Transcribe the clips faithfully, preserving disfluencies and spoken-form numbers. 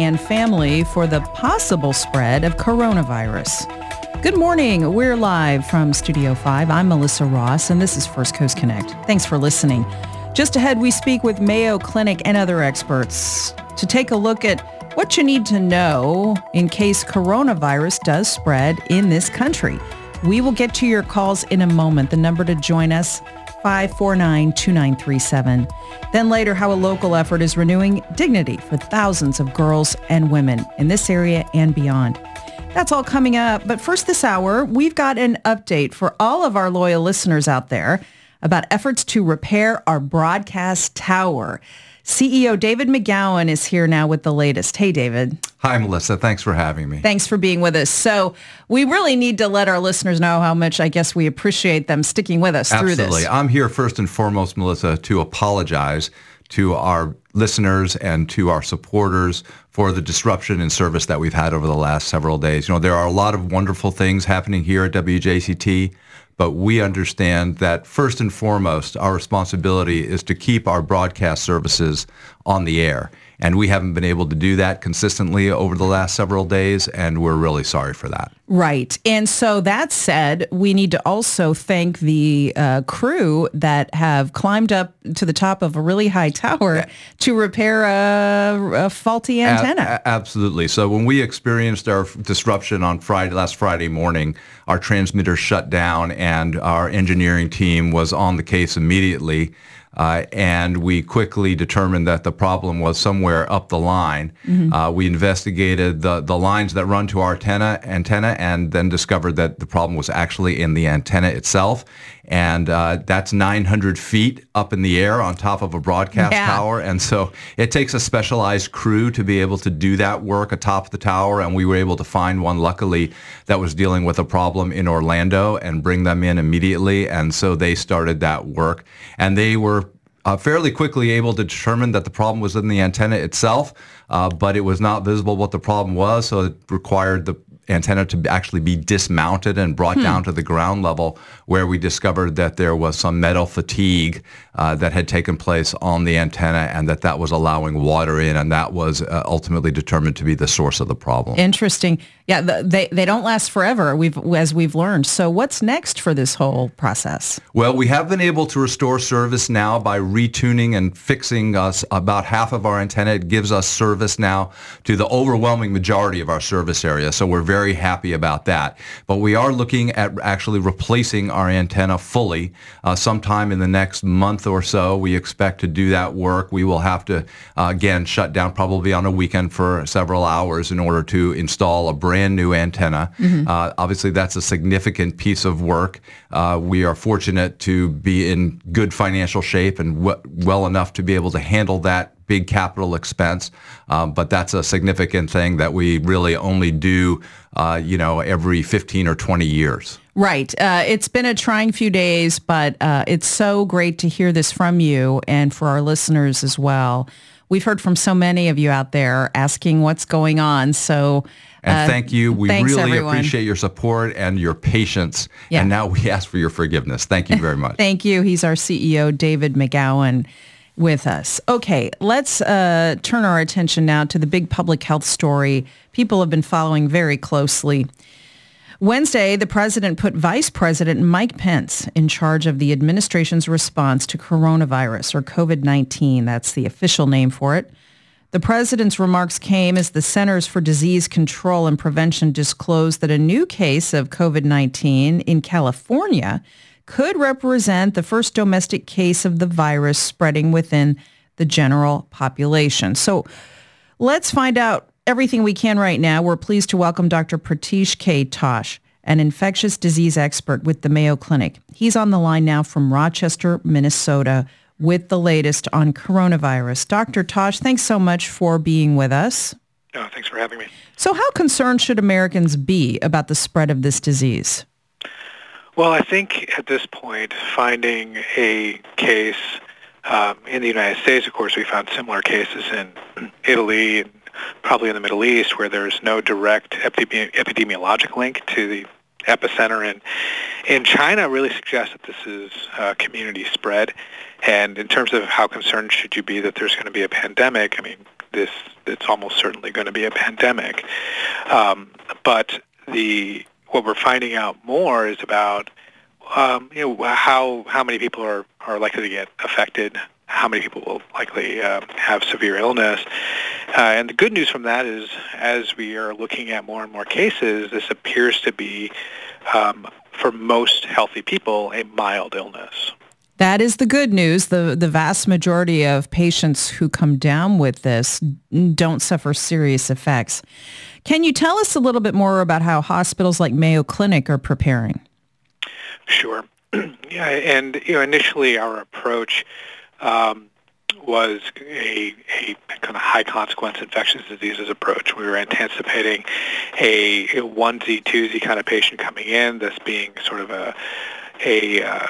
and family for the possible spread of coronavirus. Good morning. We're live from Studio five. I'm Melissa Ross, and this is First Coast Connect. Thanks for listening. Just ahead, we speak with Mayo Clinic and other experts to take a look at what you need to know in case coronavirus does spread in this country. We will get to your calls in a moment. The number to join us, five four nine, two nine three seven. Then later, how a local effort is renewing dignity for thousands of girls and women in this area and beyond. That's all coming up. But first this hour, we've got an update for all of our loyal listeners out there about efforts to repair our broadcast tower. C E O David McGowan is here now with the latest. Hey, David. Hi, Melissa. Thanks for having me. Thanks for being with us. So we really need to let our listeners know how much, I guess, we appreciate them sticking with us Absolutely. through this. Absolutely. I'm here first and foremost, Melissa, to apologize to our listeners and to our supporters for the disruption in service that we've had over the last several days. You know, there are a lot of wonderful things happening here at W J C T, but we understand that first and foremost, our responsibility is to keep our broadcast services on the air. And we haven't been able to do that consistently over the last several days, and we're really sorry for that. Right. And so that said, we need to also thank the uh, crew that have climbed up to the top of a really high tower yeah. to repair a, a faulty antenna. A- a- absolutely. So when we experienced our disruption on Friday, last Friday morning, our transmitter shut down and our engineering team was on the case immediately. Uh, and we quickly determined that the problem was somewhere up the line. Mm-hmm. Uh, we investigated the, the lines that run to our antenna, antenna and then discovered that the problem was actually in the antenna itself. And uh, that's nine hundred feet up in the air on top of a broadcast yeah. tower. And so it takes a specialized crew to be able to do that work atop the tower. And we were able to find one, luckily, that was dealing with a problem in Orlando and bring them in immediately. And so they started that work. And they were Uh, fairly quickly able to determine that the problem was in the antenna itself, uh, but it was not visible what the problem was, so it required the antenna to actually be dismounted and brought hmm. down to the ground level, where we discovered that there was some metal fatigue uh, that had taken place on the antenna and that that was allowing water in, and that was uh, ultimately determined to be the source of the problem. Interesting. Yeah, the, they they don't last forever, we've as we've learned. So what's next for this whole process? Well, we have been able to restore service now by retuning and fixing us about half of our antenna. It gives us service now to the overwhelming majority of our service area, so we're very happy about that. But we are looking at actually replacing our antenna fully uh, sometime in the next month or so. We expect to do that work. We will have to, uh, again, shut down probably on a weekend for several hours in order to install a brand new antenna. Mm-hmm. Uh, obviously, that's a significant piece of work. Uh, we are fortunate to be in good financial shape and w- well enough to be able to handle that big capital expense, um, but that's a significant thing that we really only do, uh, you know, every fifteen or twenty years. Right. Uh, it's been a trying few days, but uh, it's so great to hear this from you and for our listeners as well. We've heard from so many of you out there asking what's going on, so... And uh, thank you. We really everyone. appreciate your support and your patience. Yeah. And now we ask for your forgiveness. Thank you very much. Thank you. He's our C E O, David McGowan, with us. Okay, let's uh, turn our attention now to the big public health story people have been following very closely. Wednesday, the president put Vice President Mike Pence in charge of the administration's response to coronavirus, or covid nineteen. That's the official name for it. The president's remarks came as the Centers for Disease Control and Prevention disclosed that a new case of covid nineteen in California could represent the first domestic case of the virus spreading within the general population. So let's find out everything we can right now. We're pleased to welcome Doctor Pratish K. Tosh, an infectious disease expert with the Mayo Clinic. He's on the line now from Rochester, Minnesota, with the latest on coronavirus. Doctor Tosh, thanks so much for being with us. Oh, thanks for having me. So how concerned should Americans be about the spread of this disease? Well, I think at this point, finding a case um, in the United States, of course, we found similar cases in Italy and probably in the Middle East, where there's no direct epidemi- epidemiologic link to the epicenter. And in China really suggests that this is uh, community spread. And in terms of how concerned should you be that there's going to be a pandemic, I mean, this it's almost certainly going to be a pandemic. Um, but the what we're finding out more is about um, you know how how many people are, are likely to get affected, how many people will likely uh, have severe illness. Uh, and the good news from that is, as we are looking at more and more cases, this appears to be, um, for most healthy people, a mild illness. That is the good news. The the vast majority of patients who come down with this don't suffer serious effects. Can you tell us a little bit more about how hospitals like Mayo Clinic are preparing? Sure. Yeah, and you know, initially our approach um, was a, a kind of high consequence infectious diseases approach. We were anticipating a, a onesie twosie kind of patient coming in, this being sort of a a, uh,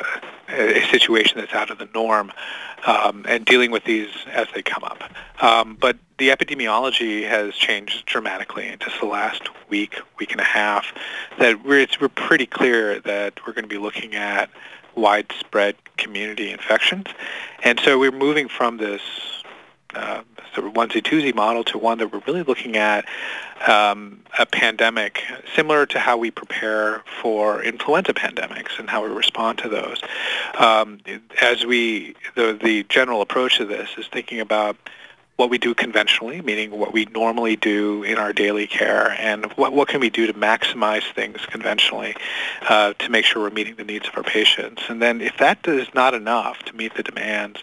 a situation that's out of the norm, um, and dealing with these as they come up. Um, but the epidemiology has changed dramatically in just the last week, week and a half, that we're, it's, we're pretty clear that we're going to be looking at widespread community infections. And so we're moving from this uh, sort of onesie-twosie model to one that we're really looking at um, a pandemic similar to how we prepare for influenza pandemics and how we respond to those. Um, as we, the, the general approach to this is thinking about what we do conventionally, meaning what we normally do in our daily care, and what, what can we do to maximize things conventionally uh, to make sure we're meeting the needs of our patients. And then if that is not enough to meet the demands,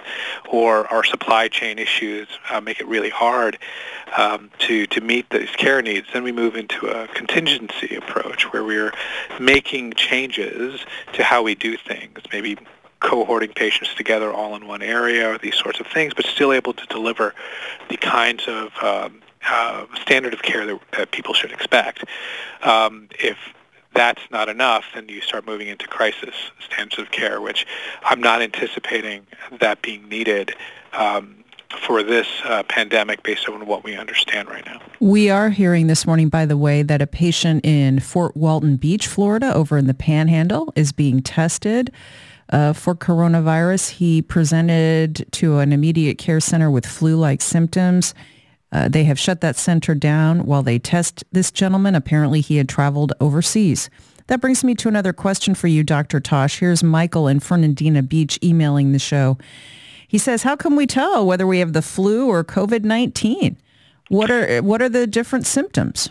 or our supply chain issues uh, make it really hard um, to, to meet these care needs, then we move into a contingency approach where we're making changes to how we do things, maybe cohorting patients together all in one area or these sorts of things, but still able to deliver the kinds of um, uh, standard of care that, that people should expect. Um, if that's not enough, then you start moving into crisis standards of care, which I'm not anticipating that being needed um, for this uh, pandemic based on what we understand right now. We are hearing this morning, by the way, that a patient in Fort Walton Beach, Florida, over in the Panhandle, is being tested Uh, for coronavirus. He presented to an immediate care center with flu-like symptoms. Uh, they have shut that center down while they test this gentleman. Apparently, he had traveled overseas. That brings me to another question for you, Doctor Tosh. Here's Michael in Fernandina Beach emailing the show. He says, how can we tell whether we have the flu or covid nineteen? What are, what are the different symptoms?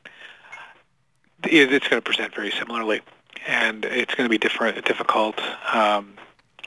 It's going to present very similarly. And it's going to be different, difficult um,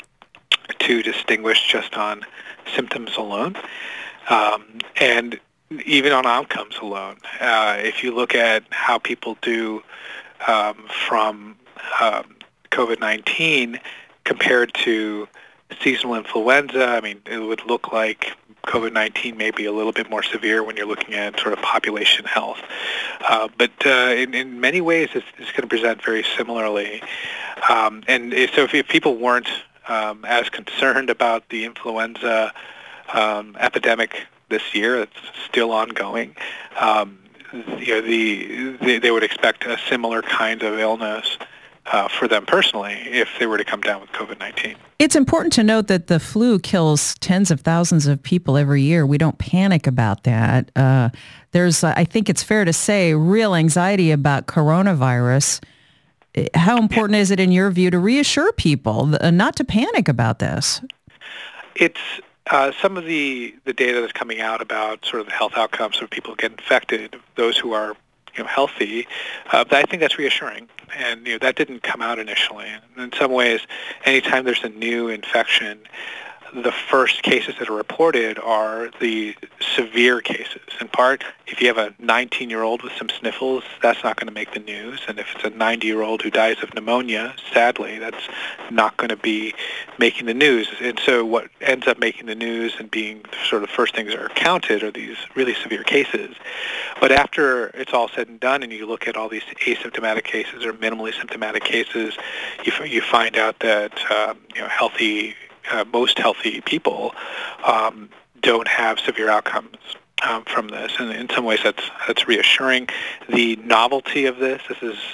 to distinguish just on symptoms alone, um, and even on outcomes alone. Uh, if you look at how people do um, from um, covid nineteen compared to seasonal influenza, I mean, it would look like covid nineteen may be a little bit more severe when you're looking at sort of population health. Uh, but uh, in, in many ways, it's, it's going to present very similarly. Um, and if, so if, if people weren't um, as concerned about the influenza um, epidemic this year, it's still ongoing, um, you know, the, the, they would expect a similar kind of illness Uh, for them personally if they were to come down with covid nineteen. It's important to note that the flu kills tens of thousands of people every year. We don't panic about that. Uh, there's, uh, I think it's fair to say, real anxiety about coronavirus. How important is it in your view to reassure people uh, not to panic about this? It's uh, some of the, the data that's coming out about sort of the health outcomes of people who get infected, those who are you know, healthy, uh, I think that's reassuring. And you know, that didn't come out initially. And in some ways, anytime there's a new infection, the first cases that are reported are the severe cases. In part, if you have a nineteen-year-old with some sniffles, that's not going to make the news. And if it's a ninety-year-old who dies of pneumonia, sadly, that's not going to be making the news. And so what ends up making the news and being sort of the first things that are counted are these really severe cases. But after it's all said and done and you look at all these asymptomatic cases or minimally symptomatic cases, you, you find out that um, you know, healthy Uh, most healthy people um, don't have severe outcomes um, from this, and in some ways that's that's reassuring. The novelty of this, this is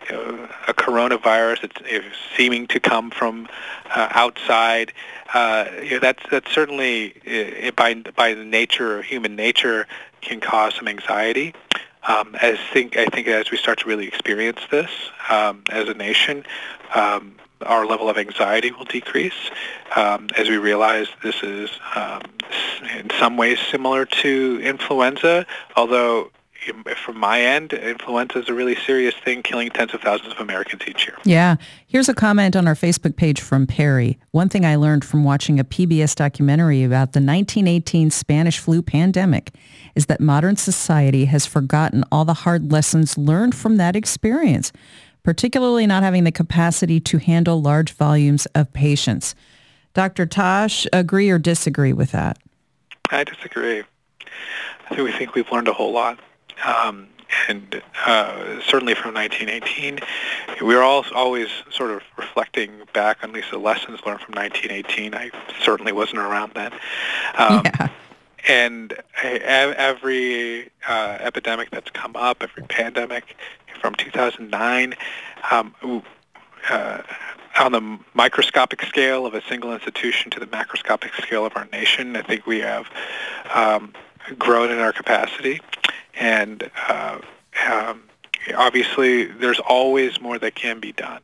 you know, a coronavirus that's you know, seeming to come from uh, outside. Uh, you know, that's that's certainly uh, by by the nature of human nature can cause some anxiety. Um, as think I think as we start to really experience this um, as a nation, um, our level of anxiety will decrease um, as we realize this is um, in some ways similar to influenza, although from my end, influenza is a really serious thing, killing tens of thousands of Americans each year. Yeah. Here's a comment on our Facebook page from Perry. One thing I learned from watching a P B S documentary about the nineteen eighteen Spanish flu pandemic is that modern society has forgotten all the hard lessons learned from that experience, particularly not having the capacity to handle large volumes of patients. Doctor Tosh, agree or disagree with that? I disagree. I think we think we've learned a whole lot. Um, and uh, certainly from nineteen eighteen, we were all always sort of reflecting back on at least the lessons learned from nineteen eighteen. I certainly wasn't around then. Um, yeah. And every uh, epidemic that's come up, every pandemic from two thousand nine, um, uh, on the microscopic scale of a single institution to the macroscopic scale of our nation, I think we have um, grown in our capacity. And uh, um, obviously, there's always more that can be done.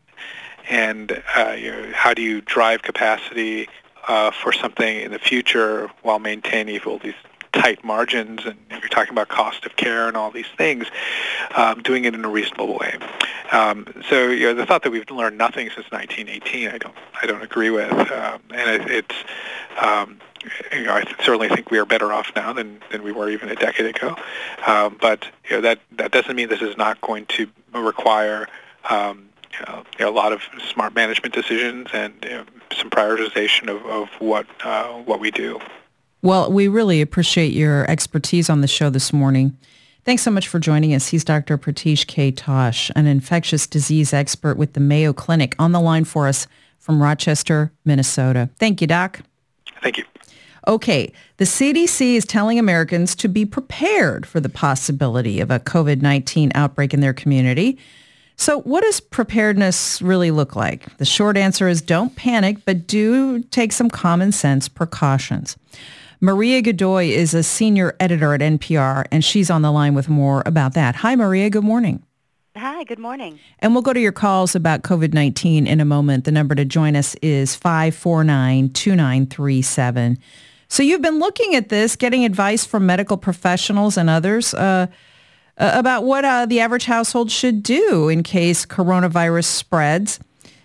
And uh, you know, how do you drive capacity uh, for something in the future while maintaining all these tight margins? And if you're talking about cost of care and all these things, um, doing it in a reasonable way. Um, so you know, the thought that we've learned nothing since nineteen eighteen, I don't, I don't agree with. Um, and it, it's um, You know, I th- certainly think we are better off now than, than we were even a decade ago. Um, but you know, that that doesn't mean this is not going to require um, you know, you know, a lot of smart management decisions and you know, some prioritization of, of what uh, what we do. Well, we really appreciate your expertise on the show this morning. Thanks so much for joining us. He's Doctor Pratish K. Tosh, an infectious disease expert with the Mayo Clinic, on the line for us from Rochester, Minnesota. Thank you, Doc. Thank you. Okay, the C D C is telling Americans to be prepared for the possibility of a covid nineteen outbreak in their community. So what does preparedness really look like? The short answer is don't panic, but do take some common sense precautions. Maria Godoy is a senior editor at N P R, and she's on the line with more about that. Hi, Maria. Good morning. Hi, good morning. And we'll go to your calls about covid nineteen in a moment. The number to join us is five four nine, two nine three seven. So you've been looking at this, getting advice from medical professionals and others uh, about what uh, the average household should do in case coronavirus spreads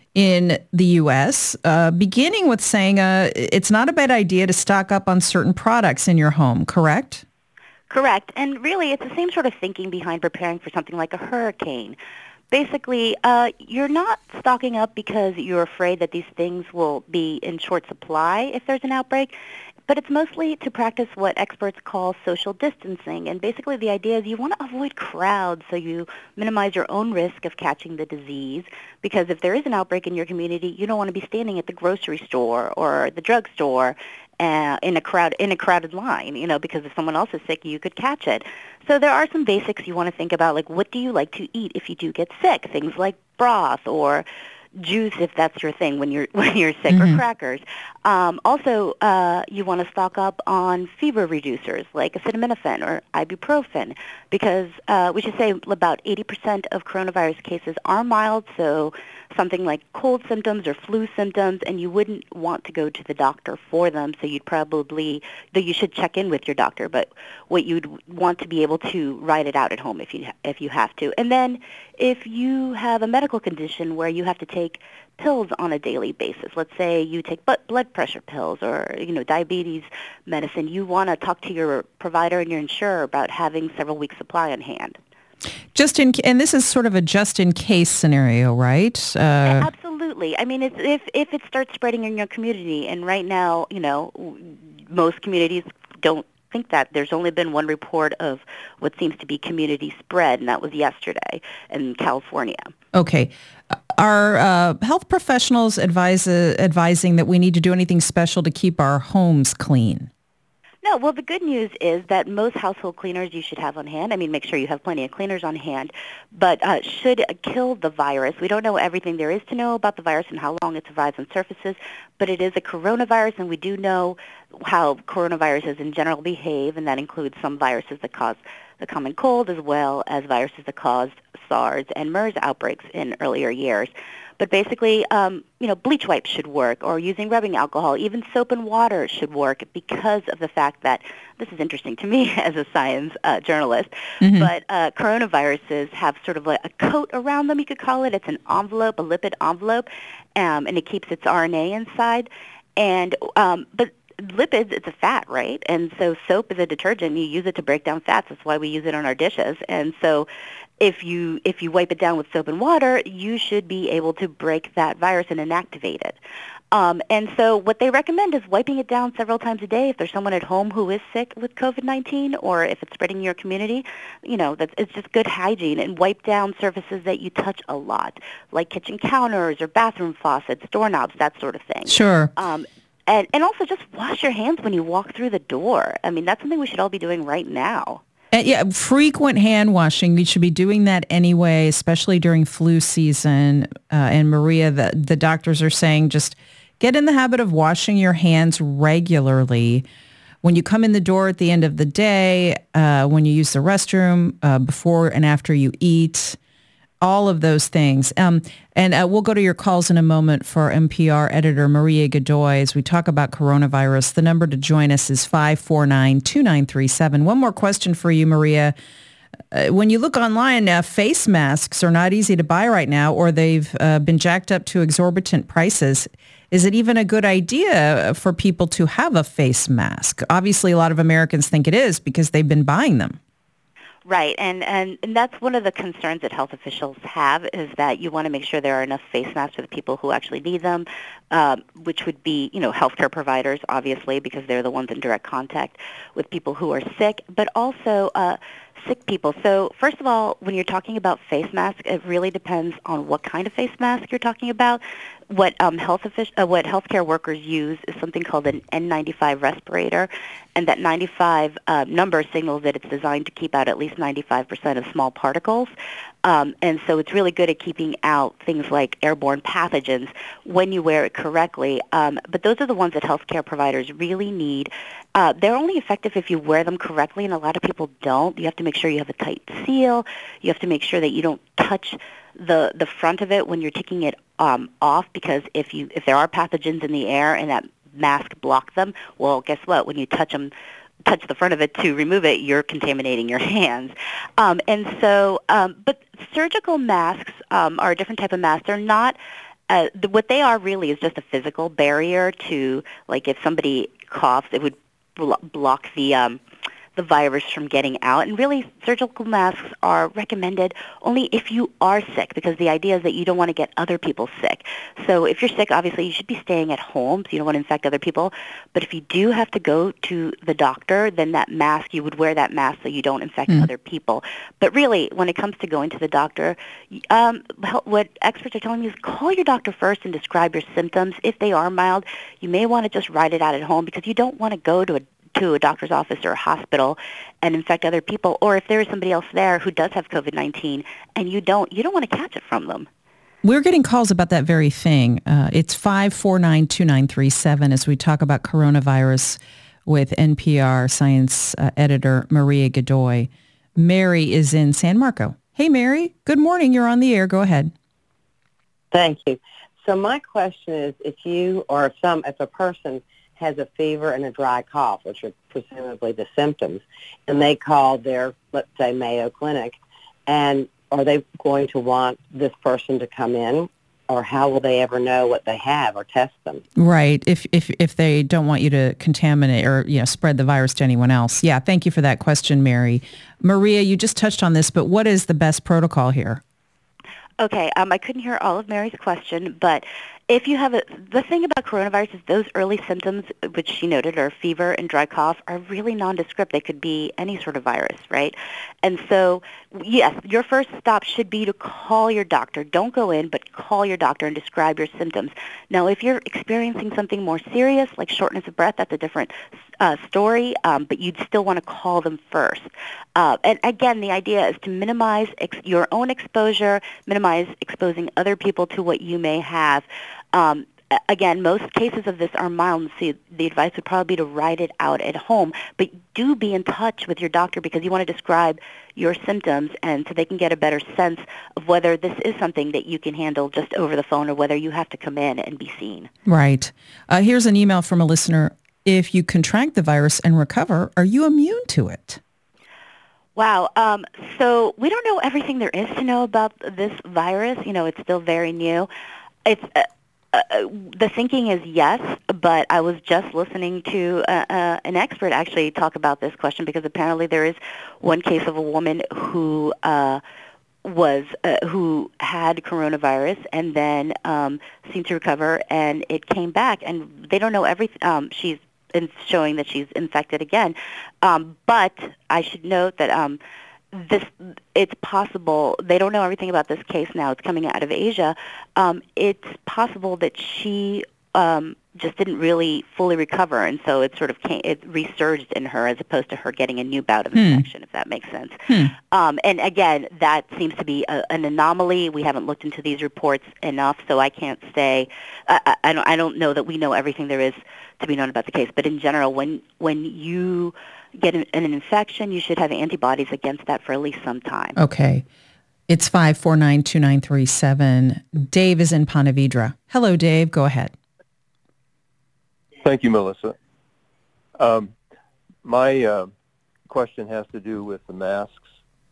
in the U S, uh, beginning with saying uh, it's not a bad idea to stock up on certain products in your home, correct? Correct. And really, it's the same sort of thinking behind preparing for something like a hurricane. Basically, uh, you're not stocking up because you're afraid that these things will be in short supply if there's an outbreak, but it's mostly to practice what experts call social distancing. And basically the idea is you want to avoid crowds so you minimize your own risk of catching the disease, because if there is an outbreak in your community, you don't want to be standing at the grocery store or the drugstore uh, in a crowd in a crowded line, you know, because if someone else is sick, you could catch it. So there are some basics you want to think about, like what do you like to eat if you do get sick? Things like broth or juice, if that's your thing when you're when you're sick, mm-hmm. or crackers. Um, also, uh, you want to stock up on fever reducers like acetaminophen or ibuprofen, because uh, we should say about eighty percent of coronavirus cases are mild, so something like cold symptoms or flu symptoms, and you wouldn't want to go to the doctor for them, so you'd probably, though you should check in with your doctor, but what you'd want to be able to write it out at home if you if you have to. And then if you have a medical condition where you have to take pills on a daily basis, let's say you take blood pressure pills or, you know, diabetes medicine, you want to talk to your provider and your insurer about having several weeks supply on hand. Just in, and this is sort of a just-in-case scenario, right? Uh, Absolutely. I mean, it's, if if it starts spreading in your community, and right now, you know, most communities don't think that. There's only been one report of what seems to be community spread, and that was yesterday in California. Okay. Are uh, health professionals advise, uh, advising that we need to do anything special to keep our homes clean? No, well, the good news is that most household cleaners you should have on hand. I mean, make sure you have plenty of cleaners on hand, but uh, should kill the virus. We don't know everything there is to know about the virus and how long it survives on surfaces, but it is a coronavirus, and we do know how coronaviruses in general behave, and that includes some viruses that cause the common cold as well as viruses that caused SARS and MERS outbreaks in earlier years. But basically, um, you know, bleach wipes should work, or using rubbing alcohol, even soap and water should work, because of the fact that, this is interesting to me as a science uh, journalist, mm-hmm. but uh, coronaviruses have sort of a, a coat around them, you could call it. It's an envelope, a lipid envelope, um, and it keeps its R N A inside. And um, but lipids, it's a fat, right? And so soap is a detergent. You use it to break down fats. That's why we use it on our dishes. And so if you if you wipe it down with soap and water, you should be able to break that virus and inactivate it. Um, and so what they recommend is wiping it down several times a day. If there's someone at home who is sick with covid nineteen, or if it's spreading in your community, you know, that's, it's just good hygiene. And wipe down surfaces that you touch a lot, like kitchen counters or bathroom faucets, doorknobs, that sort of thing. Sure. Um, and, and also just wash your hands when you walk through the door. I mean, that's something we should all be doing right now. Uh, yeah, frequent hand washing. You should be doing that anyway, especially during flu season. Uh, and Maria, the, the doctors are saying just get in the habit of washing your hands regularly. When you come in the door at the end of the day, uh, when you use the restroom, uh, before and after you eat, all of those things. Um, and uh, we'll go to your calls in a moment for N P R editor Maria Godoy as we talk about coronavirus. The number to join us is five four nine, two nine three seven. One more question for you, Maria. Uh, when you look online, uh, face masks are not easy to buy right now, or they've uh, been jacked up to exorbitant prices. Is it even a good idea for people to have a face mask? Obviously, a lot of Americans think it is because they've been buying them. Right, and, and, and that's one of the concerns that health officials have, is that you want to make sure there are enough face masks for the people who actually need them, um, which would be, you know, healthcare providers, obviously, because they're the ones in direct contact with people who are sick, but also uh, sick people. So first of all, when you're talking about face masks, it really depends on what kind of face mask you're talking about. What um, health offic- uh, what healthcare workers use is something called an N ninety-five respirator, and that ninety-five uh, number signals that it's designed to keep out at least ninety-five percent of small particles. Um, and so it's really good at keeping out things like airborne pathogens when you wear it correctly. Um, but those are the ones that healthcare providers really need. Uh, they're only effective if you wear them correctly, and a lot of people don't. You have to make sure you have a tight seal. You have to make sure that you don't touch the the front of it when you're taking it um, off, because if you if there are pathogens in the air and that mask blocks them, well, guess what? When you touch them, touch the front of it to remove it, you're contaminating your hands. Um, and so, um, but surgical masks um, are a different type of mask. They're not, uh, the, what they are really is just a physical barrier to, like if somebody coughs, it would blo- block the um, the virus from getting out. And really, surgical masks are recommended only if you are sick, because the idea is that you don't want to get other people sick. So if you're sick, obviously you should be staying at home, so you don't want to infect other people. But if you do have to go to the doctor, then that mask, you would wear that mask so you don't infect mm. other people. But really, when it comes to going to the doctor, um, what experts are telling me is call your doctor first and describe your symptoms. If they are mild, you may want to just ride it out at home, because you don't want to go to a to a doctor's office or a hospital and infect other people. Or if there is somebody else there who does have covid nineteen and you don't, you don't want to catch it from them. We're getting calls about that very thing. Uh, it's five four nine, two nine three seven as we talk about coronavirus with N P R science uh, editor Maria Godoy. Mary is in San Marco. Hey, Mary. Good morning. You're on the air. Go ahead. Thank you. So my question is, if you or if some, if a person has a fever and a dry cough, which are presumably the symptoms, and they call their, let's say, Mayo Clinic, and are they going to want this person to come in, or how will they ever know what they have or test them? Right, if if if they don't want you to contaminate or, you know, spread the virus to anyone else. Yeah, thank you for that question, Mary. Maria, you just touched on this, but what is the best protocol here? Okay, um, I couldn't hear all of Mary's question, but if you have a, the thing about coronavirus is those early symptoms, which she noted are fever and dry cough, are really nondescript. They could be any sort of virus, right? And so, yes, your first stop should be to call your doctor. Don't go in, but call your doctor and describe your symptoms. Now, if you're experiencing something more serious, like shortness of breath, that's a different uh, story, um, but you'd still want to call them first. Uh, and again, the idea is to minimize ex- your own exposure, minimize exposing other people to what you may have. Um, Again, most cases of this are mild, so the advice would probably be to ride it out at home. But do be in touch with your doctor because you want to describe your symptoms and so they can get a better sense of whether this is something that you can handle just over the phone or whether you have to come in and be seen. Right. Uh, here's an email from a listener. If you contract the virus and recover, are you immune to it? Wow. Um, so we don't know everything there is to know about this virus. You know, it's still very new. It's... Uh, Uh, the thinking is yes, but I was just listening to uh, uh, an expert actually talk about this question because apparently there is one case of a woman who uh, was uh, who had coronavirus and then um, seemed to recover, and it came back, and they don't know everything. Um, she's in showing that she's infected again, um, but I should note that. Um, This, it's possible, they don't know everything about this case now, it's coming out of Asia, um, it's possible that she um, just didn't really fully recover, and so it sort of came, it resurged in her as opposed to her getting a new bout of infection, hmm. if that makes sense. Hmm. Um, and again, that seems to be a, an anomaly. We haven't looked into these reports enough, so I can't say, I, I, don't, I don't know that we know everything there is to be known about the case, but in general, when when you get an, an infection, you should have antibodies against that for at least some time. Okay. It's five four nine, two nine three seven. Dave is in Ponte Vedra. Hello, Dave. Go ahead. Thank you, Melissa. Um, my uh, question has to do with the masks.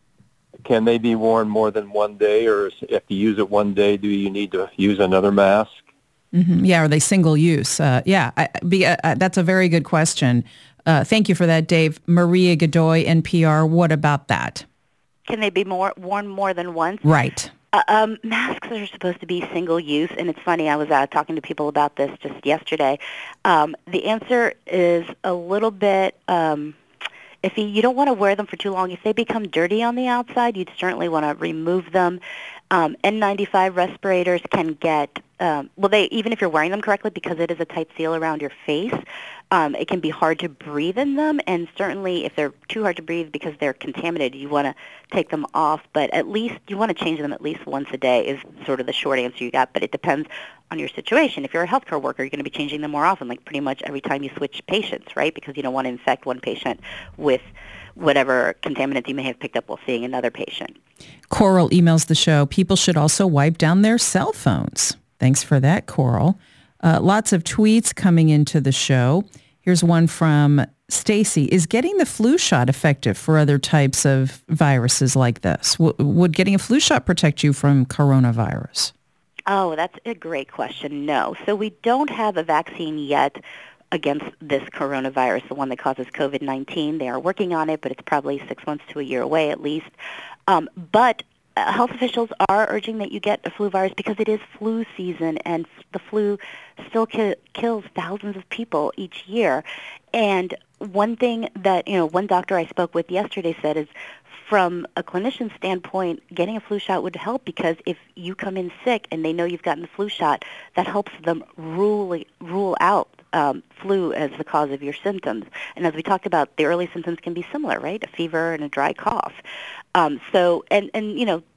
Can they be worn more than one day, or if you use it one day, do you need to use another mask? Mm-hmm. Yeah, are they single use? Uh, yeah, I, be, uh, that's a very good question. Uh, thank you for that, Dave. Maria Godoy, N P R, what about that? Can they be more worn more than once? Right. Uh, um, masks are supposed to be single use, and it's funny, I was uh, talking to people about this just yesterday. Um, the answer is a little bit um, iffy. You don't want to wear them for too long. If they become dirty on the outside, you'd certainly want to remove them. Um, N ninety-five respirators can get, um, well, they even if you're wearing them correctly, because it is a tight seal around your face, um, it can be hard to breathe in them. And certainly if they're too hard to breathe because they're contaminated, you want to take them off. But at least you want to change them at least once a day is sort of the short answer you got. But it depends on your situation. If you're a healthcare worker, you're going to be changing them more often, like pretty much every time you switch patients, right? Because you don't want to infect one patient with whatever contaminant you may have picked up while seeing another patient. Coral emails the show. People should also wipe down their cell phones. Thanks for that, Coral. Uh, lots of tweets coming into the show. Here's one from Stacy. Is getting the flu shot effective for other types of viruses like this? W- would getting a flu shot protect you from coronavirus? Oh, that's a great question. No. So we don't have a vaccine yet against this coronavirus, the one that causes covid nineteen. They are working on it, but it's probably six months to a year away at least. Um, but uh, health officials are urging that you get a flu virus because it is flu season, and f- the flu still ki- kills thousands of people each year. And one thing that, you know, one doctor I spoke with yesterday said is, from a clinician standpoint, getting a flu shot would help because if you come in sick and they know you've gotten the flu shot, that helps them rule rule out um, flu as the cause of your symptoms. And as we talked about, the early symptoms can be similar, right? A fever and a dry cough. Um, so, and, and you know,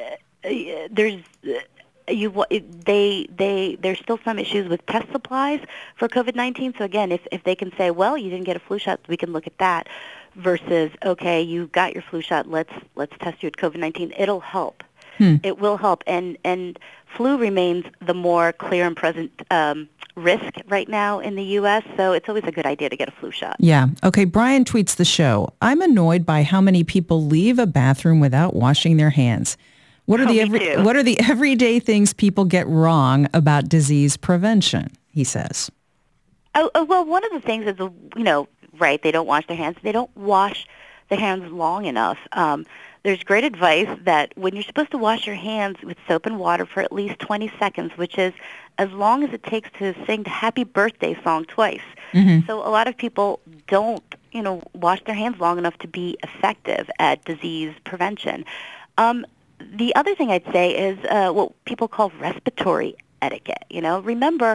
there's... You they they there's still some issues with test supplies for covid nineteen. So again, if if they can say, well, you didn't get a flu shot, we can look at that. Versus, okay, you got your flu shot. Let's let's test you at covid nineteen. It'll help. Hmm. It will help. And and flu remains the more clear and present um, risk right now in the U S. So it's always a good idea to get a flu shot. Yeah. Okay. Brian tweets the show. I'm annoyed by how many people leave a bathroom without washing their hands. What are oh, the every, what are the everyday things people get wrong about disease prevention? He says. Oh, oh well, one of the things is, you know, right, they don't wash their hands. They don't wash their hands long enough. Um, there's great advice that when you're supposed to wash your hands with soap and water for at least twenty seconds, which is as long as it takes to sing the Happy Birthday song twice. Mm-hmm. So a lot of people don't, you know, wash their hands long enough to be effective at disease prevention. Um, The other thing I'd say is uh, what people call respiratory etiquette. You know, remember,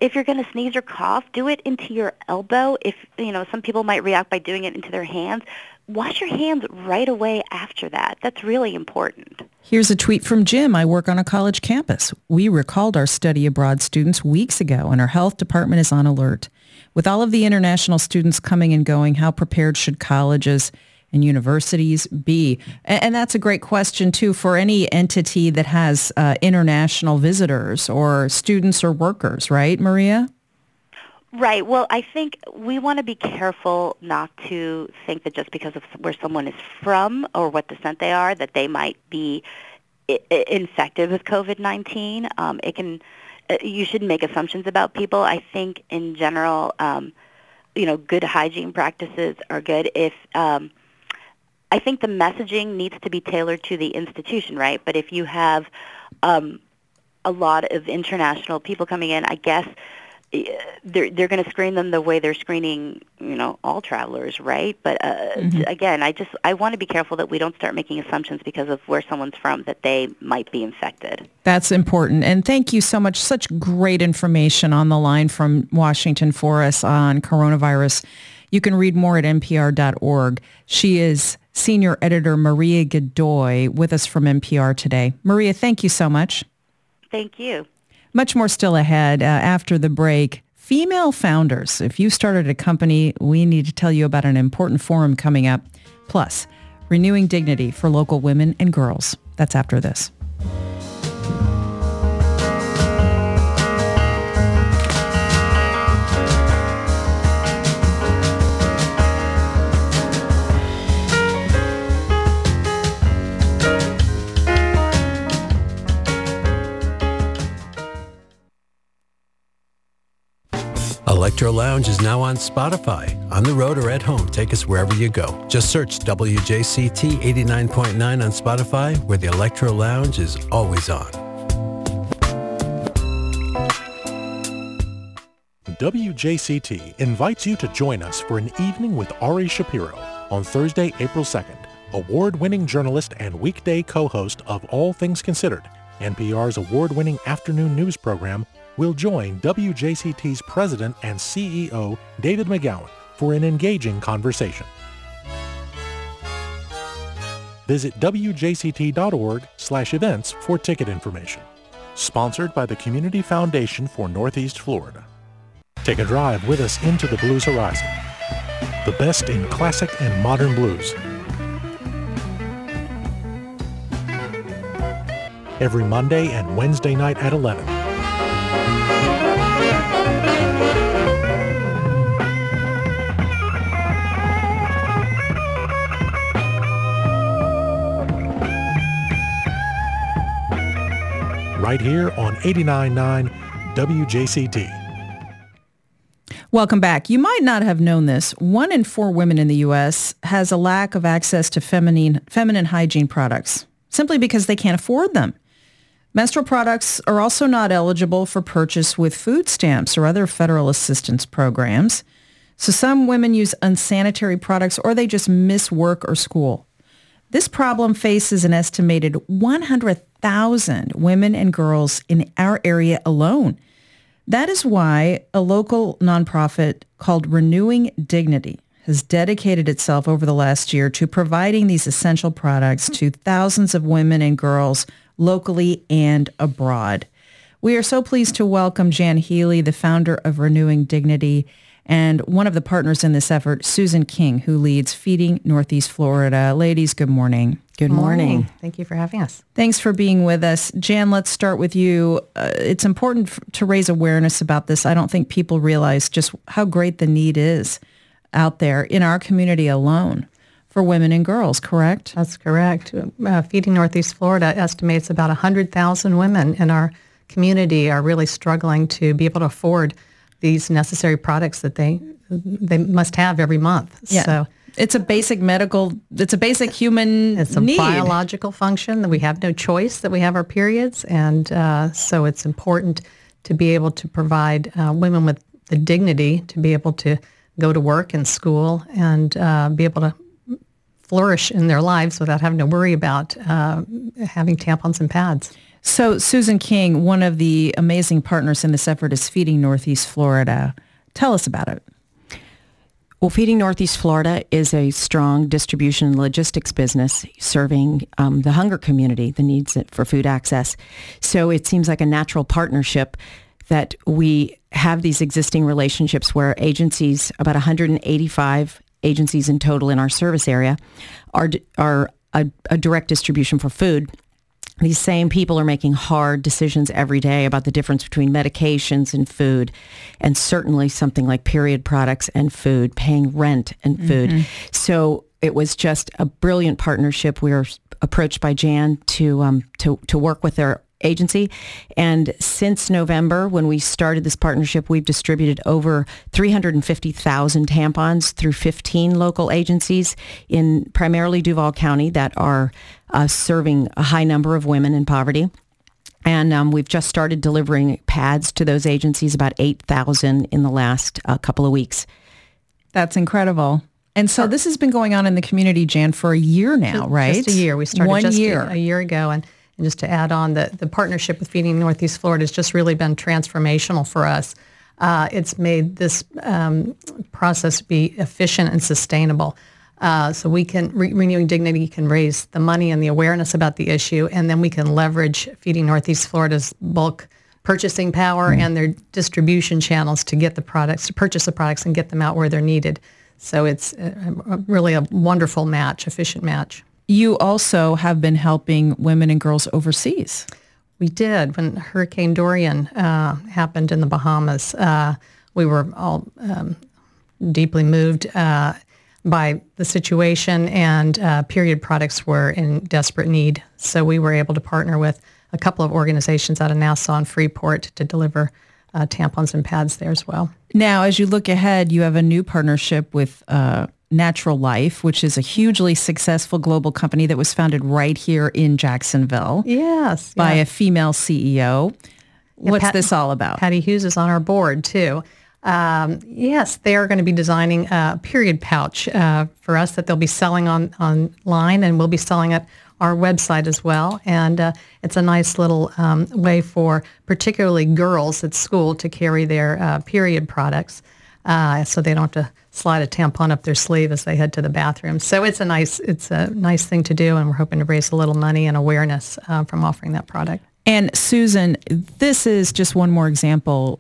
if you're going to sneeze or cough, do it into your elbow. If, you know, some people might react by doing it into their hands. Wash your hands right away after that. That's really important. Here's a tweet from Jim. I work on a college campus. We recalled our study abroad students weeks ago, and our health department is on alert. With all of the international students coming and going, how prepared should colleges and universities be? And, and that's a great question, too, for any entity that has uh, international visitors or students or workers, right, Maria? Right. Well, I think we want to be careful not to think that just because of where someone is from or what descent they are, that they might be I- I infected with COVID nineteen. Um, it can. You shouldn't make assumptions about people. I think in general, um, you know, good hygiene practices are good. If um, I think the messaging needs to be tailored to the institution, right? But if you have um, a lot of international people coming in, I guess they're they're going to screen them the way they're screening, you know, all travelers, right? But uh, mm-hmm. again, I just I want to be careful that we don't start making assumptions because of where someone's from that they might be infected. That's important. And thank you so much. Such great information on the line from Washington for us on coronavirus. You can read more at N P R dot org. She is senior editor Maria Godoy with us from N P R today. Maria, thank you so much. Thank you. Much more still ahead uh, after the break. Female founders. If you started a company, we need to tell you about an important forum coming up. Plus, renewing dignity for local women and girls. That's after this. Electro Lounge is now on Spotify. On the road or at home, take us wherever you go. Just search W J C T eighty-nine point nine on Spotify, where the Electro Lounge is always on. W J C T invites you to join us for an evening with Ari Shapiro on Thursday, April second. Award-winning journalist and weekday co-host of All Things Considered, N P R's award-winning afternoon news program, will join W J C T's president and C E O, David McGowan, for an engaging conversation. Visit W J C T dot org slash events for ticket information. Sponsored by the Community Foundation for Northeast Florida. Take a drive with us into the blues horizon. The best in classic and modern blues. Every Monday and Wednesday night at eleven. Right here on eighty-nine point nine W J C T. Welcome back. You might not have known this. One in four women in the U S has a lack of access to feminine, feminine hygiene products simply because they can't afford them. Menstrual products are also not eligible for purchase with food stamps or other federal assistance programs. So some women use unsanitary products or they just miss work or school. This problem faces an estimated one hundred thousand women and girls in our area alone. That is why a local nonprofit called Renewing Dignity has dedicated itself over the last year to providing these essential products to thousands of women and girls locally and abroad. We are so pleased to welcome Jan Healy, the founder of Renewing Dignity, and one of the partners in this effort, Susan King, who leads Feeding Northeast Florida. Ladies, good morning. Good morning. Oh, thank you for having us. Thanks for being with us. Jan, let's start with you. Uh, it's important f- to raise awareness about this. I don't think people realize just how great the need is out there in our community alone for women and girls, correct? That's correct. Uh, Feeding Northeast Florida estimates about one hundred thousand women in our community are really struggling to be able to afford these necessary products that they they must have every month. Yeah. So it's a basic medical, it's a basic human It's a need. biological function that we have no choice that we have our periods. And uh, so it's important to be able to provide uh, women with the dignity to be able to go to work and school and uh, be able to flourish in their lives without having to worry about uh, having tampons and pads. So Susan King, one of the amazing partners in this effort is Feeding Northeast Florida. Tell us about it. Well, Feeding Northeast Florida is a strong distribution and logistics business serving um, the hunger community, the needs for food access. So it seems like a natural partnership that we have these existing relationships where agencies, about one hundred eighty-five agencies in total in our service area, are, are a, a direct distribution for food. These same people are making hard decisions every day about the difference between medications and food, and certainly something like period products and food, paying rent and food. Mm-hmm. So it was just a brilliant partnership. We were approached by Jan to um, to to work with their agency, and since November, when we started this partnership, we've distributed over three hundred fifty thousand tampons through fifteen local agencies in primarily Duval County that are uh, serving a high number of women in poverty. And um, we've just started delivering pads to those agencies, about eight thousand in the last uh, couple of weeks. That's incredible. And so this has been going on in the community, Jan, for a year now, right? Just a year. We started One just year. A, a year ago. And, and just to add on, the, the partnership with Feeding Northeast Florida has just really been transformational for us. Uh, it's made this um, process be efficient and sustainable. Uh, so we can, Re- Renewing Dignity can raise the money and the awareness about the issue, and then we can leverage Feeding Northeast Florida's bulk purchasing power mm. and their distribution channels to get the products, to purchase the products and get them out where they're needed. So it's a, a really a wonderful match, efficient match. You also have been helping women and girls overseas. We did. When Hurricane Dorian uh, happened in the Bahamas, uh, we were all um, deeply moved uh, by the situation, and uh, period products were in desperate need. So we were able to partner with a couple of organizations out of Nassau and Freeport to deliver uh, tampons and pads there as well. Now, as you look ahead, you have a new partnership with uh, Natural Life, which is a hugely successful global company that was founded right here in Jacksonville. Yes. By yeah. a female C E O. Yeah, What's Pat, this all about? Patty Hughes is on our board, too. Um, yes, they are going to be designing a period pouch uh, for us that they'll be selling on online, and we'll be selling at our website as well. And uh, it's a nice little um, way for particularly girls at school to carry their uh, period products, uh, so they don't have to slide a tampon up their sleeve as they head to the bathroom. So it's a nice it's a nice thing to do, and we're hoping to raise a little money and awareness uh, from offering that product. And Susan, this is just one more example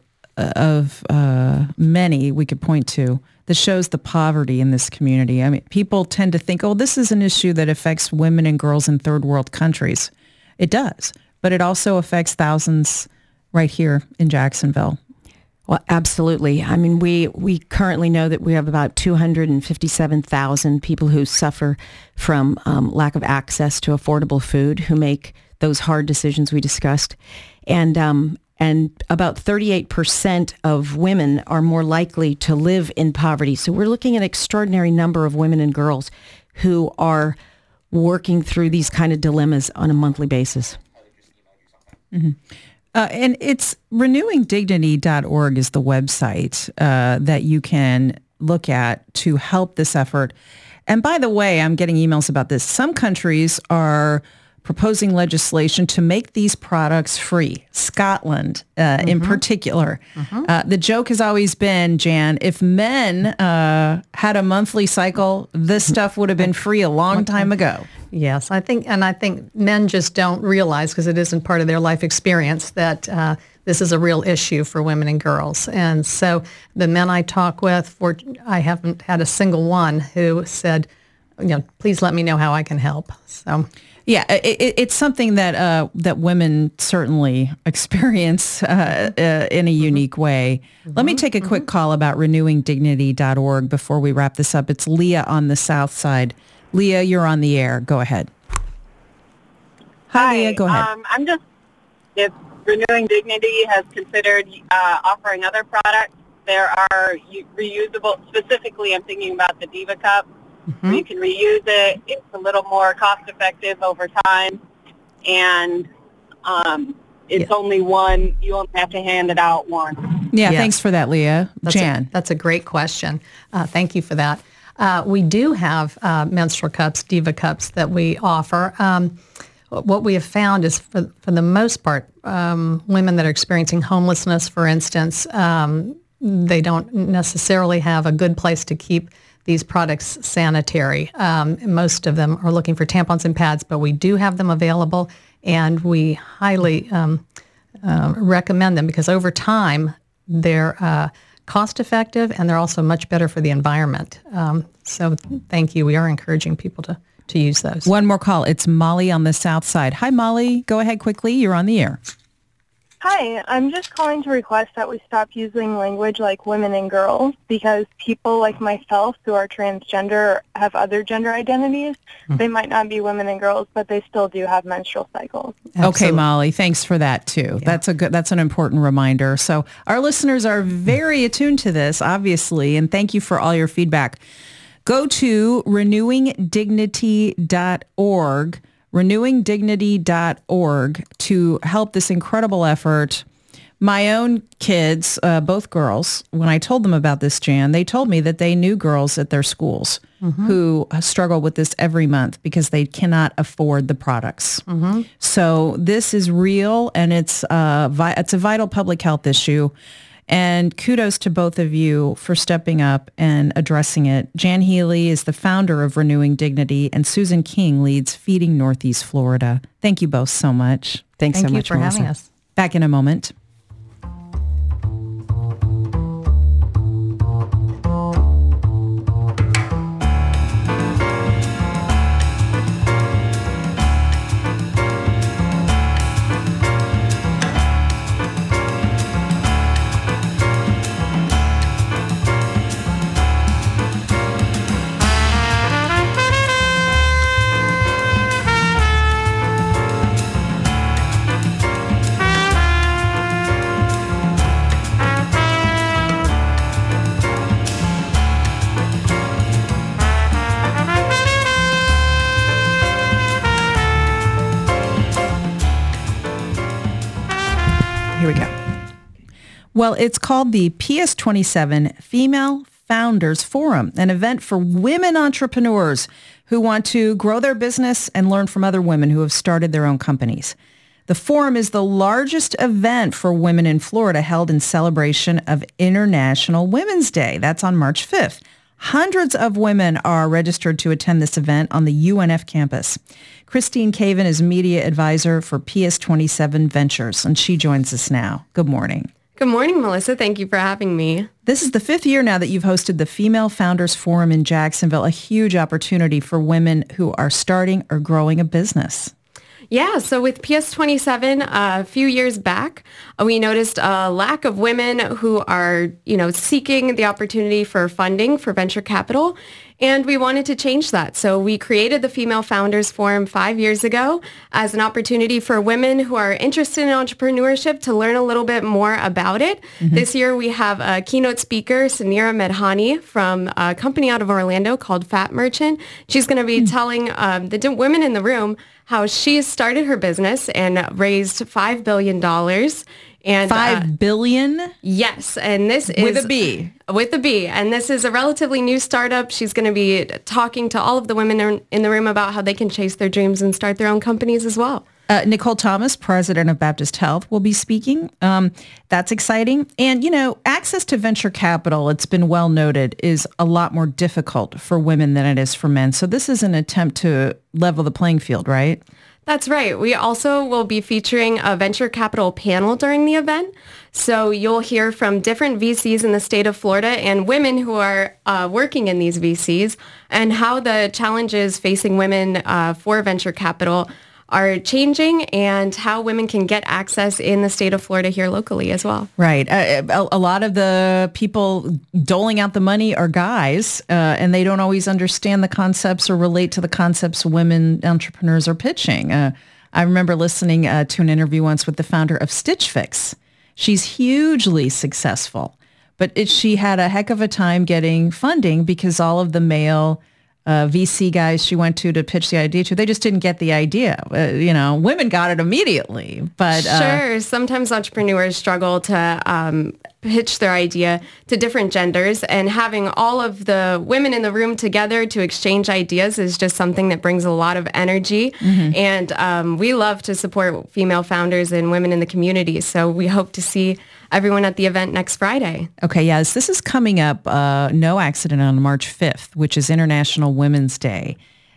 of uh, many we could point to that shows the poverty in this community. I mean, people tend to think, oh, this is an issue that affects women and girls in third world countries. It does, but it also affects thousands right here in Jacksonville. Well, absolutely. I mean, we, we currently know that we have about two hundred fifty-seven thousand people who suffer from um, lack of access to affordable food, who make those hard decisions we discussed. And um, and about thirty-eight percent of women are more likely to live in poverty. So we're looking at an extraordinary number of women and girls who are working through these kind of dilemmas on a monthly basis. Mm-hmm. Uh, and it's renewing dignity dot org is the website uh, that you can look at to help this effort. And by the way, I'm getting emails about this. Some countries are proposing legislation to make these products free. Scotland, uh, mm-hmm. in particular. Mm-hmm. Uh, the joke has always been, Jan, if men uh, had a monthly cycle, this stuff would have been free a long time ago. Yes, I think, and I think men just don't realize, because it isn't part of their life experience, that uh, this is a real issue for women and girls. And so the men I talk with, for, I haven't had a single one who said, you know, please let me know how I can help. So. Yeah, it, it's something that uh, that women certainly experience uh, uh, in a unique way. Mm-hmm. Let me take a mm-hmm. quick call about renewing dignity dot org before we wrap this up. It's Leah on the South Side. Leah, you're on the air. Go ahead. Hi, Hi Leah. Go ahead. Um, I'm just, if Renewing Dignity has considered uh, offering other products, there are reusable, specifically I'm thinking about the Diva Cup. Mm-hmm. You can reuse it. It's a little more cost effective over time, and um, it's yeah. only one. You only have to hand it out once. Yeah, yes. Thanks for that, Leah. That's Jan. A, that's a great question. Uh, thank you for that. Uh, we do have uh, menstrual cups, Diva Cups, that we offer. Um, what we have found is, for, for the most part, um, women that are experiencing homelessness, for instance, um, they don't necessarily have a good place to keep these products sanitary. Um, most of them are looking for tampons and pads, but we do have them available, and we highly um, uh, recommend them because over time they're uh, cost-effective and they're also much better for the environment. Um, so thank you. We are encouraging people to, to use those. One more call. It's Molly on the South Side. Hi, Molly. Go ahead quickly. You're on the air. Hi, I'm just calling to request that we stop using language like women and girls because people like myself who are transgender or have other gender identities, mm. they might not be women and girls, but they still do have menstrual cycles. Absolutely. Okay, Molly, thanks for that too. Yeah. That's a good, that's an important reminder. So our listeners are very attuned to this, obviously, and thank you for all your feedback. Go to renewing dignity dot org. renewing dignity dot org to help this incredible effort. My own kids, uh, both girls, when I told them about this, Jan, they told me that they knew girls at their schools mm-hmm. who struggle with this every month because they cannot afford the products. Mm-hmm. So this is real, and it's, uh, vi- it's a vital public health issue. And kudos to both of you for stepping up and addressing it. Jan Healy is the founder of Renewing Dignity, and Susan King leads Feeding Northeast Florida. Thank you both so much. Thanks Thank so you much for Melissa. having us. Back in a moment. Here we go. Well, it's called the P S twenty-seven Female Founders Forum, an event for women entrepreneurs who want to grow their business and learn from other women who have started their own companies. The forum is the largest event for women in Florida, held in celebration of International Women's Day. That's on March fifth. Hundreds of women are registered to attend this event on the U N F campus. Christine Caven is media advisor for P S twenty-seven Ventures, and she joins us now. Good morning. Good morning, Melissa. Thank you for having me. This is the fifth year now that you've hosted the Female Founders Forum in Jacksonville, a huge opportunity for women who are starting or growing a business. Yeah, so with P S twenty-seven, uh, a few years back, uh, we noticed a lack of women who are, you know, seeking the opportunity for funding for venture capital, and we wanted to change that. So we created the Female Founders Forum five years ago as an opportunity for women who are interested in entrepreneurship to learn a little bit more about it. Mm-hmm. This year we have a keynote speaker, Sanira Medhani, from a company out of Orlando called Fat Merchant. She's going to be mm-hmm. telling um, the d- women in the room how she started her business and raised five billion dollars. And Five uh, billion? Yes. And this is... With a B. With a B. And this is a relatively new startup. She's going to be talking to all of the women in the room about how they can chase their dreams and start their own companies as well. Uh, Nicole Thomas, president of Baptist Health, will be speaking. Um, that's exciting. And, you know, access to venture capital, it's been well noted, is a lot more difficult for women than it is for men. So this is an attempt to level the playing field, right? That's right. We also will be featuring a venture capital panel during the event. So you'll hear from different V Cs in the state of Florida and women who are uh, working in these V Cs and how the challenges facing women uh, for venture capital are changing and how women can get access in the state of Florida here locally as well. Right. Uh, a, a lot of the people doling out the money are guys, uh, and they don't always understand the concepts or relate to the concepts women entrepreneurs are pitching. Uh, I remember listening uh, to an interview once with the founder of Stitch Fix. She's hugely successful, but it, she had a heck of a time getting funding because all of the male Uh, V C guys she went to to pitch the idea to, they just didn't get the idea. Uh, you know, women got it immediately. But uh, sure, sometimes entrepreneurs struggle to um, pitch their idea to different genders, and having all of the women in the room together to exchange ideas is just something that brings a lot of energy. Mm-hmm. And um, we love to support female founders and women in the community. So we hope to see everyone at the event next Friday. Okay, yes, this is coming up, uh, no accident, on March fifth, which is International Women's Day.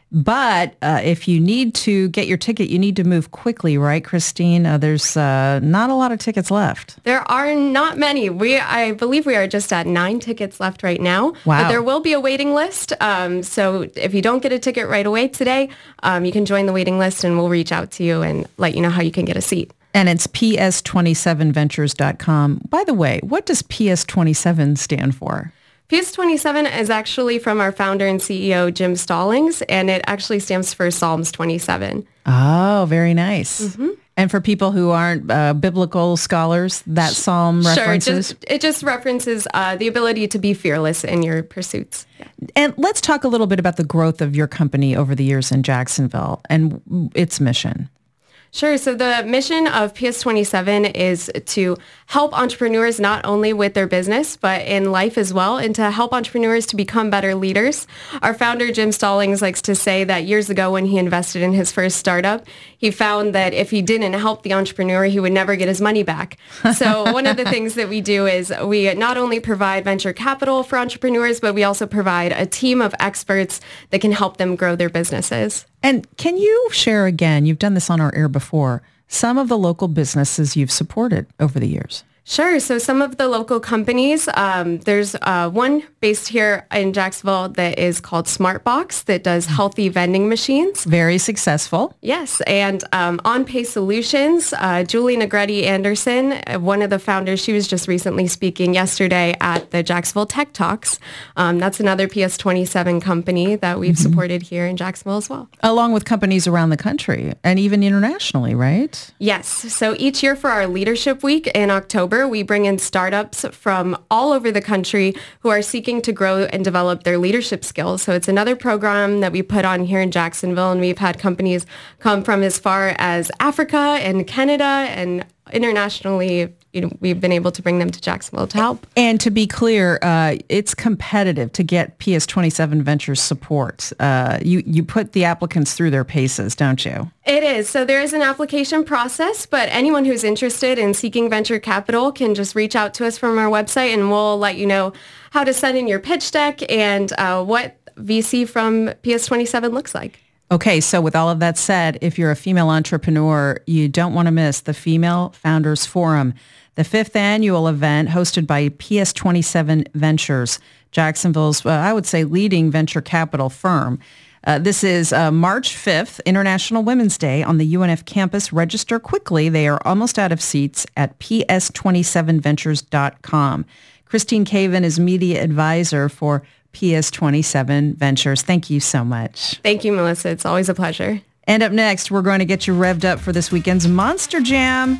But uh, if you need to get your ticket, you need to move quickly, right, Christine? Uh, there's uh, not a lot of tickets left. There are not many. We, I believe we are just at nine tickets left right now. Wow. But there will be a waiting list. Um, so if you don't get a ticket right away today, um, you can join the waiting list and we'll reach out to you and let you know how you can get a seat. And it's P S twenty-seven ventures dot com. By the way, what does P S twenty-seven stand for? P S twenty-seven is actually from our founder and C E O, Jim Stallings, and it actually stands for Psalms twenty-seven. Oh, very nice. Mm-hmm. And for people who aren't uh, biblical scholars, that psalm sure, references? Just, it just references uh, the ability to be fearless in your pursuits. Yeah. And let's talk a little bit about the growth of your company over the years in Jacksonville and its mission. Sure. So the mission of P S twenty-seven is to help entrepreneurs not only with their business, but in life as well, and to help entrepreneurs to become better leaders. Our founder, Jim Stallings, likes to say that years ago when he invested in his first startup, he found that if he didn't help the entrepreneur, he would never get his money back. So one of the things that we do is we not only provide venture capital for entrepreneurs, but we also provide a team of experts that can help them grow their businesses. And can you share again, you've done this on our air before, some of the local businesses you've supported over the years? Sure. So some of the local companies, um, there's uh, one based here in Jacksonville that is called Smartbox that does healthy vending machines. Very successful. Yes. And um, OnPay Solutions, uh, Julie Negretti Anderson, one of the founders, she was just recently speaking yesterday at the Jacksonville Tech Talks. Um, that's another P S twenty-seven company that we've mm-hmm. supported here in Jacksonville as well. Along with companies around the country and even internationally, right? Yes. So each year for our Leadership Week in October, we bring in startups from all over the country who are seeking to grow and develop their leadership skills. So it's another program that we put on here in Jacksonville, and we've had companies come from as far as Africa and Canada, and internationally, you know, we've been able to bring them to Jacksonville to help. And to be clear, uh, it's competitive to get P S twenty-seven Ventures support. Uh, you, you put the applicants through their paces, don't you? It is. So there is an application process, but anyone who's interested in seeking venture capital can just reach out to us from our website, and we'll let you know how to send in your pitch deck and uh, what V C from P S twenty-seven looks like. Okay, so with all of that said, if you're a female entrepreneur, you don't want to miss the Female Founders Forum, the fifth annual event hosted by P S twenty-seven Ventures, Jacksonville's, uh, I would say, leading venture capital firm. Uh, this is uh, March fifth, International Women's Day on the U N F campus. Register quickly. They are almost out of seats at P S twenty-seven ventures dot com. Christine Caven is media advisor for P S twenty-seven Ventures. Thank you so much. Thank you, Melissa. It's always a pleasure. And up next, we're going to get you revved up for this weekend's Monster Jam.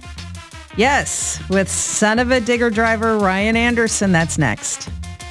Yes, with son of a digger driver Ryan Anderson. That's next.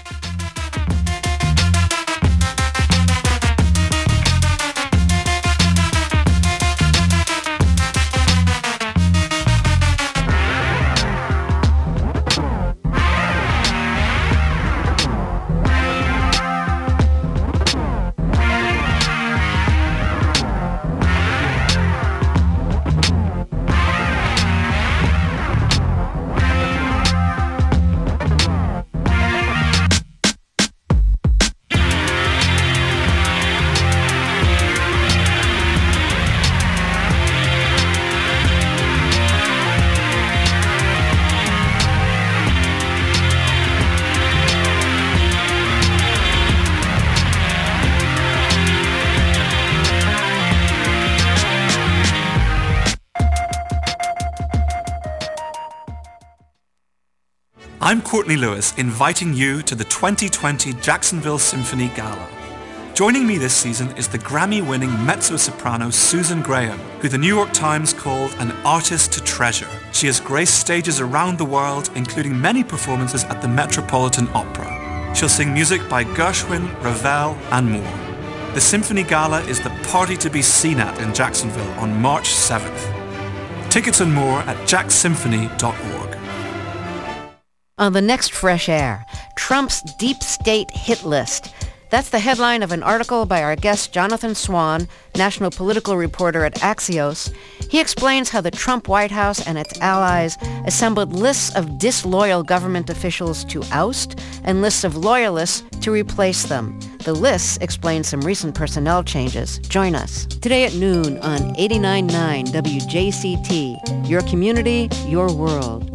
I'm Courtney Lewis, inviting you to the twenty twenty Jacksonville Symphony Gala. Joining me this season is the Grammy-winning mezzo-soprano Susan Graham, who the New York Times called an artist to treasure. She has graced stages around the world, including many performances at the Metropolitan Opera. She'll sing music by Gershwin, Ravel, and more. The Symphony Gala is the party to be seen at in Jacksonville on March seventh. Tickets and more at jack symphony dot org. On the next Fresh Air, Trump's deep state hit list. That's the headline of an article by our guest Jonathan Swan, national political reporter at Axios. He explains how the Trump White House and its allies assembled lists of disloyal government officials to oust and lists of loyalists to replace them. The lists explain some recent personnel changes. Join us today at noon on eighty-nine point nine W J C T. Your community, your world.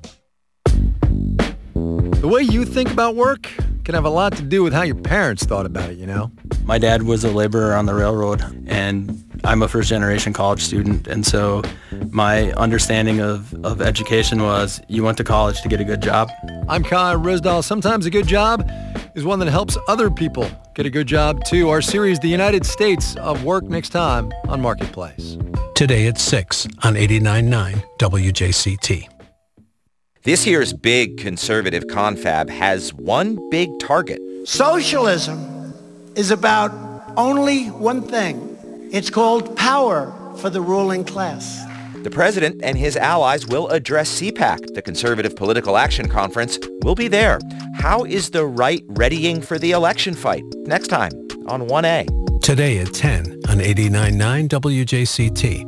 The way you think about work can have a lot to do with how your parents thought about it, you know? My dad was a laborer on the railroad, and I'm a first-generation college student, and so my understanding of, of education was you went to college to get a good job. I'm Kyle Risdahl. Sometimes a good job is one that helps other people get a good job, too. Our series, The United States of Work, next time on Marketplace. Today at six on eighty-nine point nine W J C T. This year's big conservative confab has one big target. Socialism is about only one thing. It's called power for the ruling class. The president and his allies will address C PAC, the Conservative Political Action Conference. We'll be there. How is the right readying for the election fight? Next time on one A. Today at ten on eighty-nine point nine W J C T.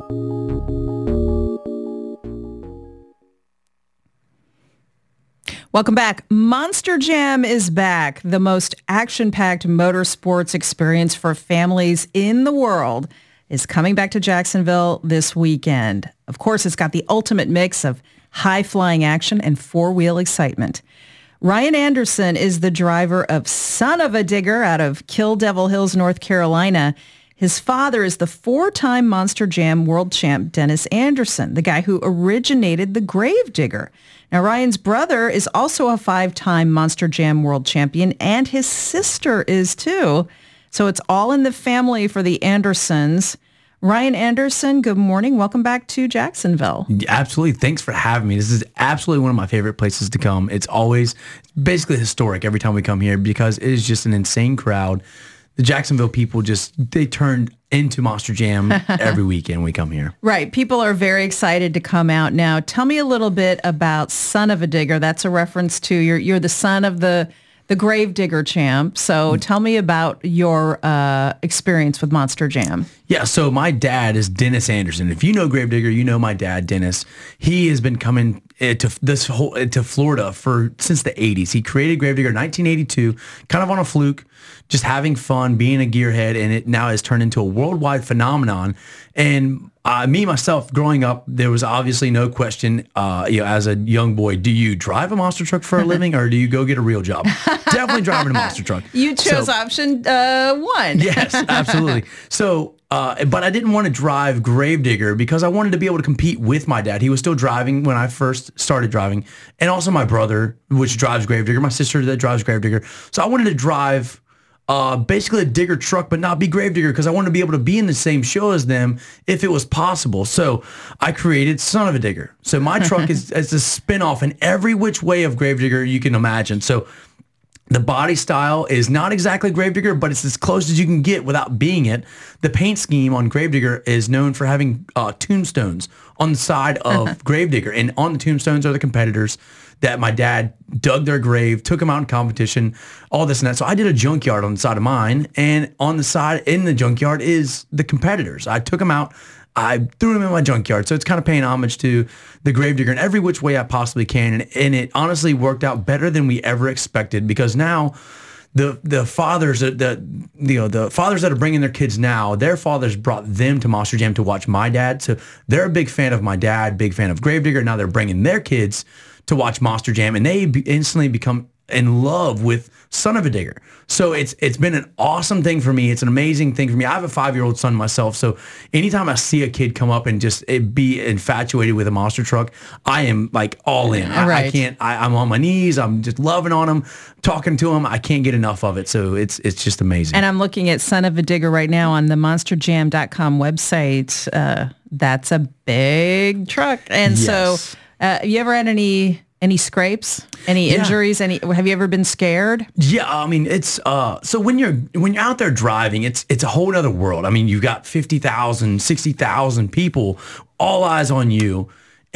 Welcome back. Monster Jam is back, the most action-packed motorsports experience for families in the world is coming back to Jacksonville this weekend. Of course, it's got the ultimate mix of high-flying action and four-wheel excitement. Ryan Anderson is the driver of Son of a Digger out of Kill Devil Hills, North Carolina. His father is the four-time Monster Jam world champ, Dennis Anderson, the guy who originated the Gravedigger. Now, Ryan's brother is also a five-time Monster Jam world champion, and his sister is too. So it's all in the family for the Andersons. Ryan Anderson, good morning. Welcome back to Jacksonville. Absolutely. Thanks for having me. This is absolutely one of my favorite places to come. It's always basically historic every time we come here because it is just an insane crowd. The Jacksonville people just, they turn into Monster Jam every weekend we come here. Right. People are very excited to come out now. Tell me a little bit about Son of a Digger. That's a reference to you're you're the son of the the Gravedigger champ. So tell me about your uh, experience with Monster Jam. Yeah, so my dad is Dennis Anderson. If you know Gravedigger, you know my dad, Dennis. He has been coming uh, to this whole uh, to Florida for since the eighties. He created Gravedigger in nineteen eighty-two, kind of on a fluke, just having fun, being a gearhead, and it now has turned into a worldwide phenomenon. And uh, me, myself, growing up, there was obviously no question, uh, you know, as a young boy, do you drive a monster truck for a living or do you go get a real job? Definitely driving a monster truck. You chose so, option uh, one. Yes, absolutely. So, uh, but I didn't want to drive Gravedigger because I wanted to be able to compete with my dad. He was still driving when I first started driving, and also my brother, which drives Gravedigger, my sister that drives Gravedigger. So I wanted to drive Uh, basically a digger truck, but not be Gravedigger because I wanted to be able to be in the same show as them if it was possible. So I created Son of a Digger. So my truck is, is a spinoff in every which way of Gravedigger you can imagine. So the body style is not exactly Gravedigger, but it's as close as you can get without being it. The paint scheme on Gravedigger is known for having uh, tombstones on the side of Gravedigger, and on the tombstones are the competitors that my dad dug their grave, took them out in competition, all this and that. So I did a junkyard on the side of mine, and on the side in the junkyard is the competitors. I took them out, I threw them in my junkyard. So it's kind of paying homage to the Gravedigger in every which way I possibly can. And, and it honestly worked out better than we ever expected because now the the fathers that the you know the fathers that are bringing their kids now, their fathers brought them to Monster Jam to watch my dad. So they're a big fan of my dad, big fan of Gravedigger. Now they're bringing their kids to watch Monster Jam, and they be instantly become in love with Son of a Digger. So it's it's been an awesome thing for me. It's an amazing thing for me. I have a five-year-old son myself, so anytime I see a kid come up and just it, be infatuated with a monster truck, I am like all in. I, right. I can't. I, I'm on my knees. I'm just loving on him, talking to him. I can't get enough of it. So it's it's just amazing. And I'm looking at Son of a Digger right now on the monster jam dot com website. Uh, that's a big truck. And Yes. so, uh, you ever had any? Any scrapes? Any Yeah. injuries? Any? Have you ever been scared? Yeah, I mean it's uh so when you're when you're out there driving, it's it's a whole other world. I mean, you've got fifty thousand, sixty thousand people, all eyes on you.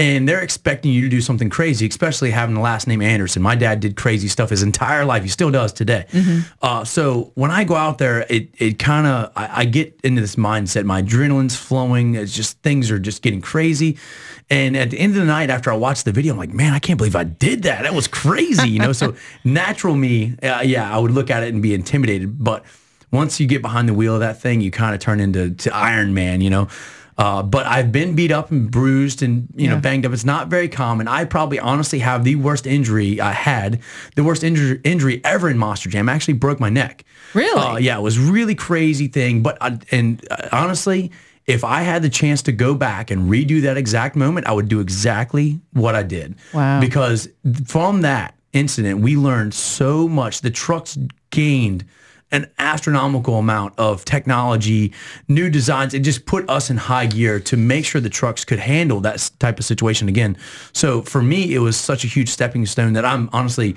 and they're expecting you to do something crazy, especially having the last name Anderson. My dad did crazy stuff his entire life. He still does today. Mm-hmm. Uh, so when I go out there, it it kind of, I, I get into this mindset. My adrenaline's flowing. It's just, things are just getting crazy. And at the end of the night, after I watched the video, I'm like, man, I can't believe I did that. That was crazy, you know? So natural me, uh, yeah, I would look at it and be intimidated. But once you get behind the wheel of that thing, you kind of turn into to Iron Man, you know? Uh, but I've been beat up and bruised and, you yeah. know, banged up. It's not very common. I probably honestly have the worst injury I had, the worst injury, injury ever in Monster Jam. I actually broke my neck. Really? Uh, yeah, it was a really crazy thing. But, I, and uh, honestly, if I had the chance to go back and redo that exact moment, I would do exactly what I did. Wow. Because from that incident, we learned so much. The trucks gained an astronomical amount of technology, new designs. It just put us in high gear to make sure the trucks could handle that type of situation again. So for me, it was such a huge stepping stone that I'm honestly,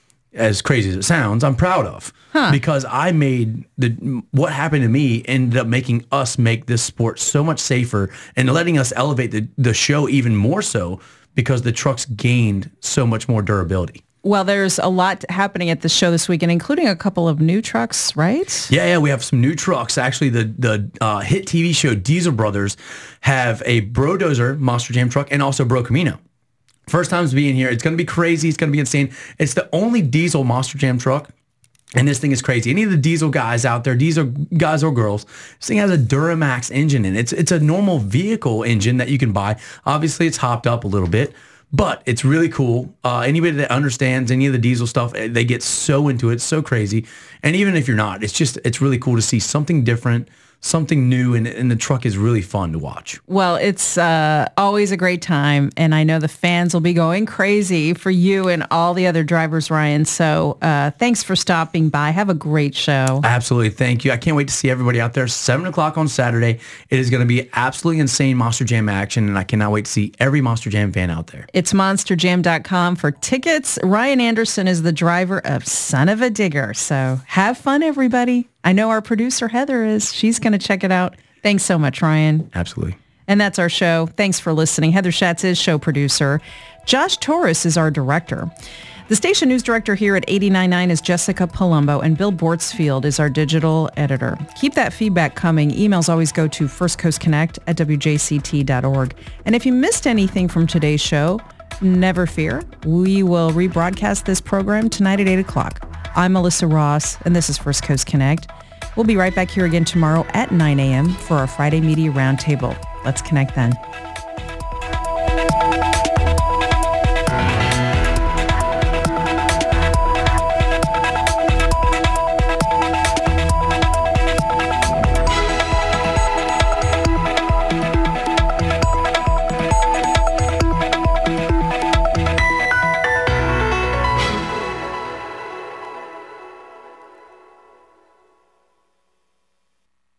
as crazy as it sounds, I'm proud of. Huh. Because I made the what happened to me ended up making us make this sport so much safer and letting us elevate the, the show even more so because the trucks gained so much more durability. Well, there's a lot happening at the show this weekend, including a couple of new trucks, right? Yeah, yeah, we have some new trucks. Actually, the the uh, hit T V show Diesel Brothers have a Brodozer Monster Jam truck and also Bro Camino. First time's being here. It's going to be crazy. It's going to be insane. It's the only diesel Monster Jam truck, and this thing is crazy. Any of the diesel guys out there, diesel guys or girls, this thing has a Duramax engine in it. It's, it's a normal vehicle engine that you can buy. Obviously, it's hopped up a little bit. But it's really cool. Uh, anybody that understands any of the diesel stuff, they get so into it, so crazy. And even if you're not, it's just, it's really cool to see something different, something new, and, and the truck is really fun to watch. Well, it's uh, always a great time, and I know the fans will be going crazy for you and all the other drivers, Ryan. So uh, thanks for stopping by. Have a great show. Absolutely. Thank you. I can't wait to see everybody out there. seven o'clock on Saturday. It is going to be absolutely insane Monster Jam action, and I cannot wait to see every Monster Jam fan out there. It's monster jam dot com for tickets. Ryan Anderson is the driver of Son of a Digger. So have fun, everybody. I know our producer, Heather, is. She's going to check it out. Thanks so much, Ryan. Absolutely. And that's our show. Thanks for listening. Heather Schatz is show producer. Josh Torres is our director. The station news director here at eighty-nine point nine is Jessica Palumbo, and Bill Bortsfield is our digital editor. Keep that feedback coming. Emails always go to first coast connect at w j c t dot org. And if you missed anything from today's show, never fear. We will rebroadcast this program tonight at eight o'clock. I'm Melissa Ross, and this is First Coast Connect. We'll be right back here again tomorrow at nine a.m. for our Friday Media Roundtable. Let's connect then.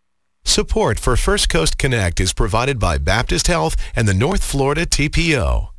Support for First Coast Connect is provided by Baptist Health and the North Florida T P O.